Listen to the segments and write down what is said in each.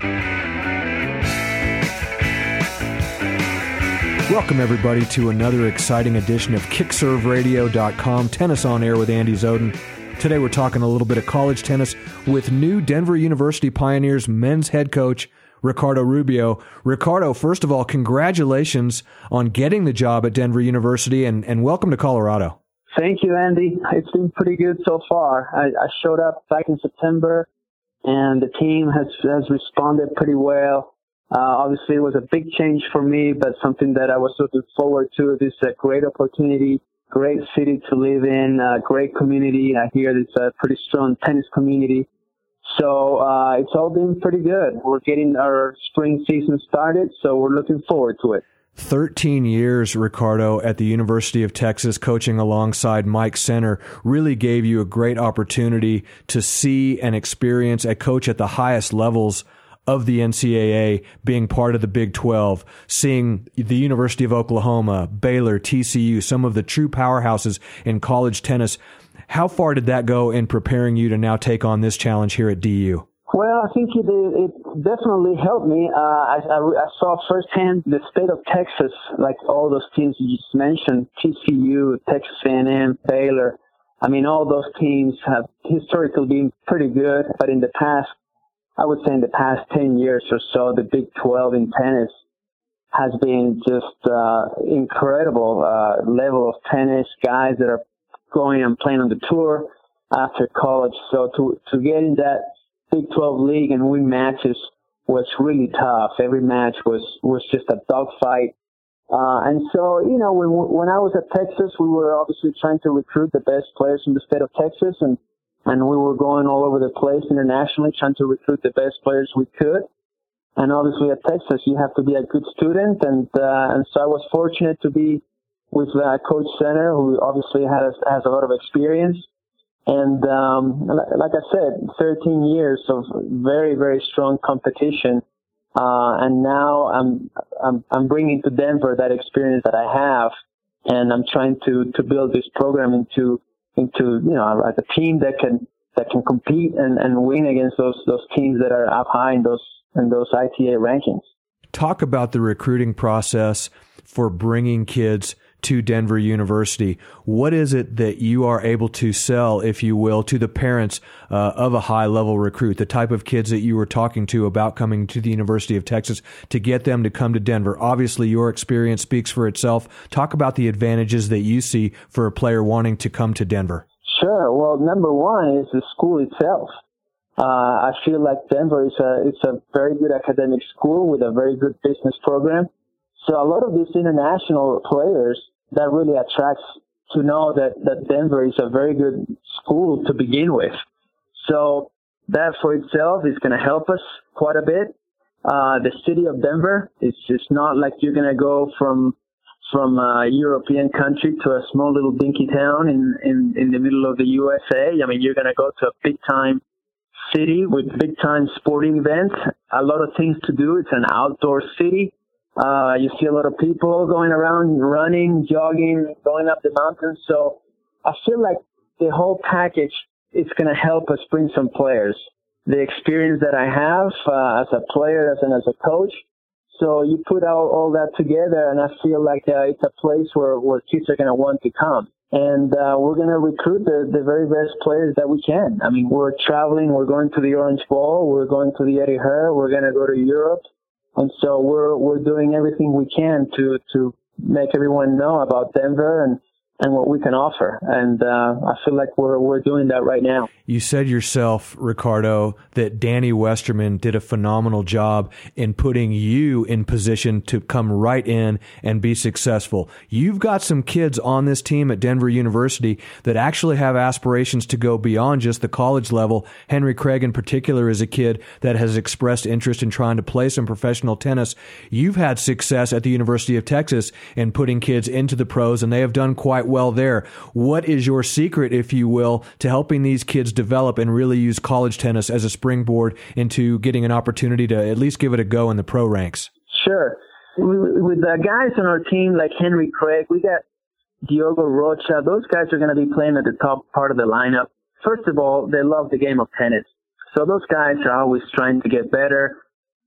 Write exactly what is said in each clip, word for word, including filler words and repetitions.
Welcome, everybody, to another exciting edition of kick serve radio dot com, Tennis on Air with Andy Zoden. Today we're talking a little bit of college tennis with new Denver University Pioneers men's head coach, Ricardo Rubio. Ricardo, first of all, congratulations on getting the job at Denver University, and, and welcome to Colorado. Thank you, Andy. It's been pretty good so far. I, I showed up back in September, and the team has, has responded pretty well. Uh, obviously, it was a big change for me, but something that I was looking forward to. This is a great opportunity, great city to live in, uh, great community. I hear it's a pretty strong tennis community. So uh, it's all been pretty good. We're getting our spring season started, so we're looking forward to it. thirteen years, Ricardo, at the University of Texas, coaching alongside Mike Center, really gave you a great opportunity to see and experience a coach at the highest levels of the N C double A, being part of the Big twelve, seeing the University of Oklahoma, Baylor, T C U, some of the true powerhouses in college tennis. How far did that go in preparing you to now take on this challenge here at D U? Well, I think it, it definitely helped me. Uh, I, I, I saw firsthand the state of Texas, like all those teams you just mentioned, T C U, Texas A and M, Baylor. I mean, all those teams have historically been pretty good, but in the past, I would say in the past ten years or so, the Big twelve in tennis has been just uh, incredible uh, level of tennis, guys that are going and playing on the tour after college. So to, to get in that Big twelve league and win matches was really tough. Every match was, was just a dogfight. Uh, and so, you know, when, when I was at Texas, we were obviously trying to recruit the best players from the state of Texas, and And we were going all over the place internationally, trying to recruit the best players we could. And obviously at Texas, you have to be a good student. And, uh, and so I was fortunate to be with uh, Coach Center, who obviously has, has a lot of experience. And, um, like I said, thirteen years of very, very strong competition. Uh, and now I'm, I'm, I'm bringing to Denver that experience that I have. And I'm trying to, to build this program into, into, you know, like a team that can, that can compete and, and win against those, those teams that are up high in those, in those I T A rankings. Talk about the recruiting process for bringing kids to Denver University. What is it that you are able to sell, if you will, to the parents uh, of a high-level recruit, the type of kids that you were talking to about coming to the University of Texas, to get them to come to Denver? Obviously, your experience speaks for itself. Talk about the advantages that you see for a player wanting to come to Denver. Sure. Well, number one is the school itself. Uh, I feel like Denver is a, it's a very good academic school with a very good business program. So a lot of these international players, that really attracts to know that, that Denver is a very good school to begin with. So that for itself is going to help us quite a bit. Uh, the city of Denver, it's just not like you're going to go from, from a European country to a small little dinky town in, in, in the middle of the U S A. I mean, you're going to go to a big time city with big time sporting events, a lot of things to do. It's an outdoor city. Uh, you see a lot of people going around, running, jogging, going up the mountains. So I feel like the whole package is going to help us bring some players. The experience that I have uh, as a player and as a coach. So you put all, all that together, and I feel like uh, it's a place where, where kids are going to want to come. And uh, we're going to recruit the, the very best players that we can. I mean, we're traveling. We're going to the Orange Bowl. We're going to the Eddie Herr. We're going to go to Europe. And so we're, we're doing everything we can to, to make everyone know about Denver and, and what we can offer. And, uh, I feel like we're, we're doing that right now. You said yourself, Ricardo, that Danny Westerman did a phenomenal job in putting you in position to come right in and be successful. You've got some kids on this team at Denver University that actually have aspirations to go beyond just the college level. Henry Craig in particular is a kid that has expressed interest in trying to play some professional tennis. You've had success at the University of Texas in putting kids into the pros, and they have done quite well there. What is your secret, if you will, to helping these kids develop and really use college tennis as a springboard into getting an opportunity to at least give it a go in the pro ranks? Sure. With the guys on our team like Henry Craig, we got Diogo Rocha. Those guys are going to be playing at the top part of the lineup. First of all, they love the game of tennis. So those guys are always trying to get better.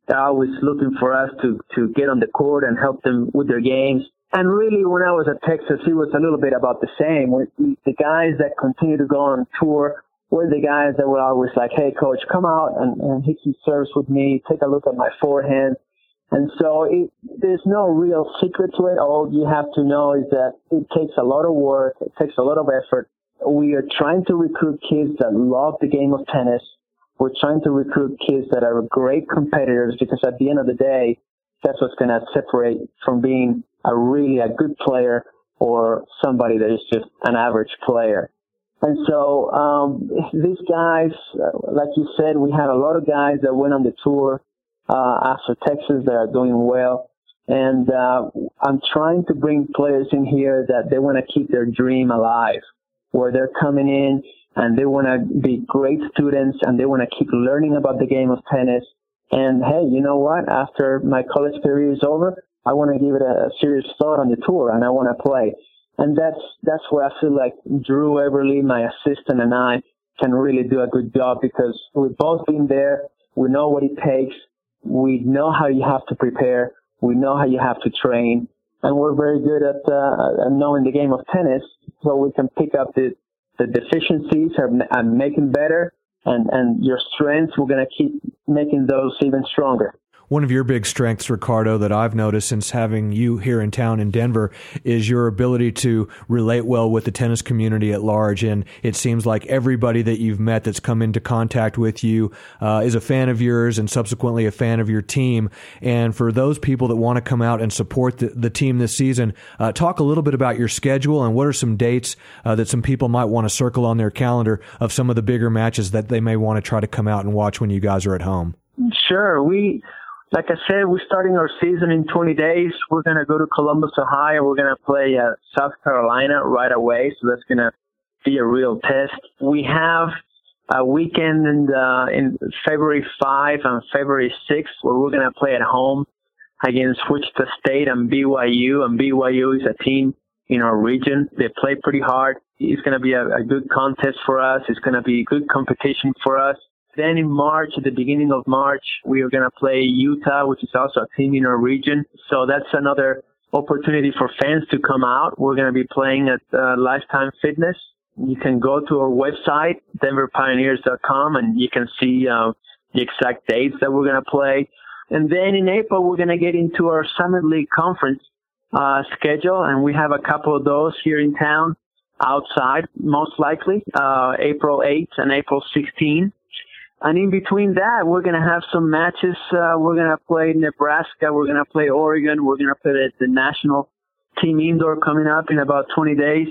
They're always looking for us to, to get on the court and help them with their games. And really, when I was at Texas, it was a little bit about the same. We, we, the guys that continue to go on tour were the guys that were always like, hey, coach, come out and, and hit some serves with me. Take a look at my forehand. And so it, there's no real secret to it. All you have to know is that it takes a lot of work. It takes a lot of effort. We are trying to recruit kids that love the game of tennis. We're trying to recruit kids that are great competitors, because at the end of the day, that's what's going to separate from being a really a good player or somebody that is just an average player. And so um, these guys, like you said, we had a lot of guys that went on the tour uh, after Texas that are doing well. And uh, I'm trying to bring players in here that they want to keep their dream alive, where they're coming in and they want to be great students and they want to keep learning about the game of tennis. And hey, you know what? After my college career is over, I want to give it a serious thought on the tour and I want to play. And that's, that's where I feel like Drew Everly, my assistant, and I can really do a good job, because we've both been there. We know what it takes. We know how you have to prepare. We know how you have to train. And we're very good at, uh, at knowing the game of tennis, so we can pick up the, the deficiencies and, and make them better. And, and your strengths, we're going to keep making those even stronger. One of your big strengths, Ricardo, that I've noticed since having you here in town in Denver is your ability to relate well with the tennis community at large. And it seems like everybody that you've met that's come into contact with you uh, is a fan of yours and subsequently a fan of your team. And for those people that want to come out and support the, the team this season, uh, talk a little bit about your schedule and what are some dates uh, that some people might want to circle on their calendar of some of the bigger matches that they may want to try to come out and watch when you guys are at home. Sure. We... Like I said, we're starting our season in twenty days. We're going to go to Columbus, Ohio. We're going to play uh, South Carolina right away, so that's going to be a real test. We have a weekend in, the, in February fifth and February sixth where we're going to play at home against Wichita State and B Y U, and B Y U is a team in our region. They play pretty hard. It's going to be a, a good contest for us. It's going to be good competition for us. Then in March, at the beginning of March, we are going to play Utah, which is also a team in our region. So that's another opportunity for fans to come out. We're going to be playing at uh, Lifetime Fitness. You can go to our website, denver pioneers dot com, and you can see uh, the exact dates that we're going to play. And then in April, we're going to get into our Summit League Conference uh, schedule, and we have a couple of those here in town, outside, most likely, uh, April eighth and April sixteenth. And in between that, we're going to have some matches. Uh, we're going to play Nebraska. We're going to play Oregon. We're going to play the, the national team indoor coming up in about twenty days.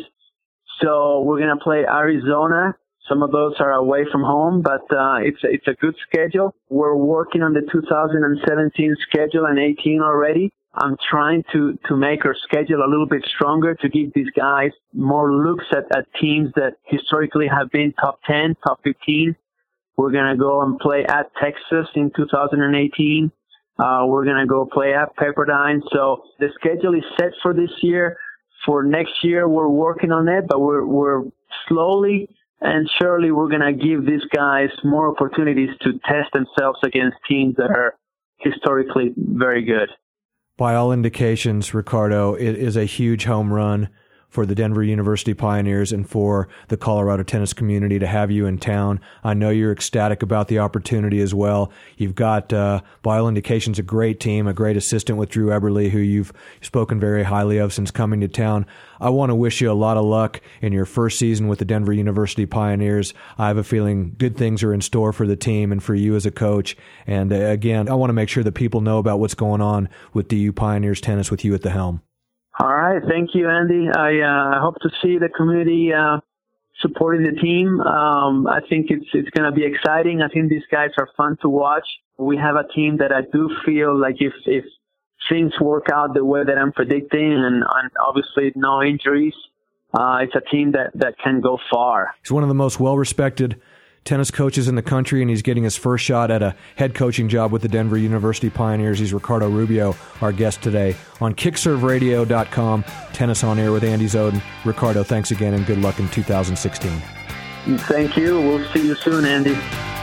So we're going to play Arizona. Some of those are away from home, but uh, it's, it's a good schedule. We're working on the two thousand seventeen schedule and eighteen already. I'm trying to, to make our schedule a little bit stronger to give these guys more looks at, at teams that historically have been top ten, top fifteen. We're going to go and play at Texas in two thousand eighteen. Uh, we're going to go play at Pepperdine. So the schedule is set for this year. For next year, we're working on it, but we're, we're slowly and surely we're going to give these guys more opportunities to test themselves against teams that are historically very good. By all indications, Ricardo, it is a huge home run for the Denver University Pioneers and for the Colorado tennis community to have you in town. I know you're ecstatic about the opportunity as well. You've got, uh, by all indications, a great team, a great assistant with Drew Everly, who you've spoken very highly of since coming to town. I want to wish you a lot of luck in your first season with the Denver University Pioneers. I have a feeling good things are in store for the team and for you as a coach. And uh, again, I want to make sure that people know about what's going on with D U Pioneers tennis with you at the helm. All right. Thank you, Andy. I uh, hope to see the community uh, supporting the team. Um, I think it's it's going to be exciting. I think these guys are fun to watch. We have a team that I do feel like if, if things work out the way that I'm predicting and, and obviously no injuries, uh, it's a team that, that can go far. He's one of the most well-respected tennis coaches in the country, and he's getting his first shot at a head coaching job with the Denver University Pioneers. He's Ricardo Rubio, our guest today on kick serve radio dot com, Tennis on Air with Andy Zoden. Ricardo, thanks again, and good luck in two thousand sixteen. Thank you. We'll see you soon, Andy.